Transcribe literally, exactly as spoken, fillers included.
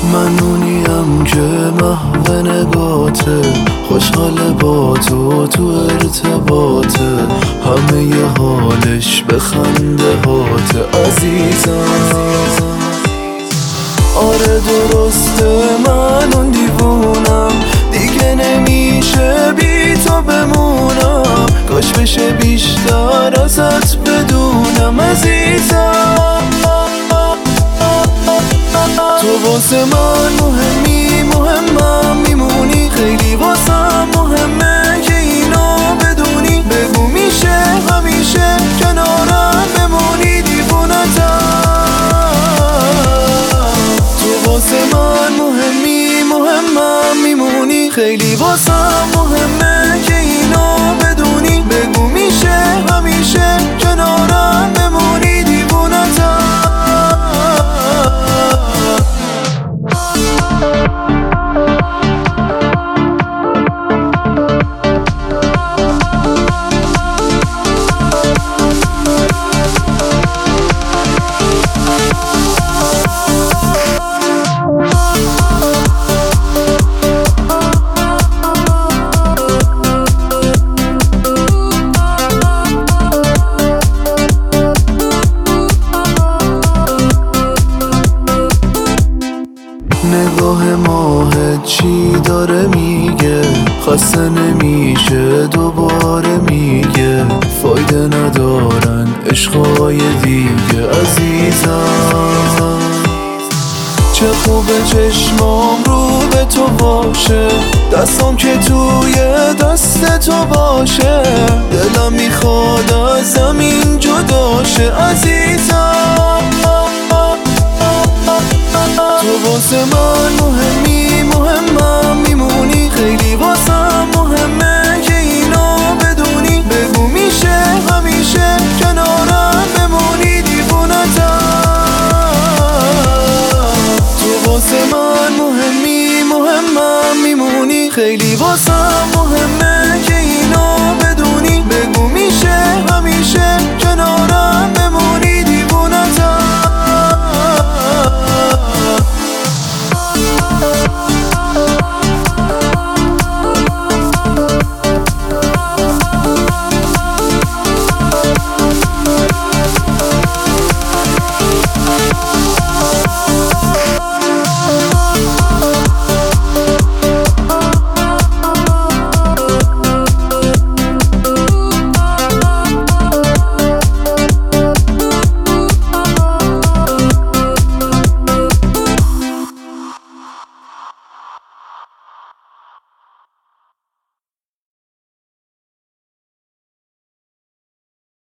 من اونیم که محو نگاته، خوشحال با تو تو ارتباطه، همه ی حالش به خنده هاته عزیزم. آره درسته من اون دیوونم، دیگه نمیشه بی تو بمونم، کاش بشه بیشتر ازت بدونم عزیزم. تو واسه من مهمی، مهمم میمونی، خیلی واسم مهمه که اینو بدونی، بگو میشه همیشه کنارم بمونی دیوونتم. تو واسه من مهمی، مهمم میمونی، خیلی واسم مهمه که اینو بدونی، بگو میشه همیشه کنارم بمونی دیوونتم. نگاه ماه چی داره میگه، خسته نمیشه دوباره میگه، فایده ندارن عشقای دیگه عزیزم. چه خوبه چشمام رو به تو باشه، دستام که توی دست تو باشه، دلم میخواد از زمین جداشه عزیزم. تو واسه من مهمی، مهمم میمونی، خیلی واسم مهمه که اینو بدونی، بگو میشه همیشه کنارم بمونی دیوونتم. تو واسه من مهمی، مهمم میمونی، خیلی واسم مهمه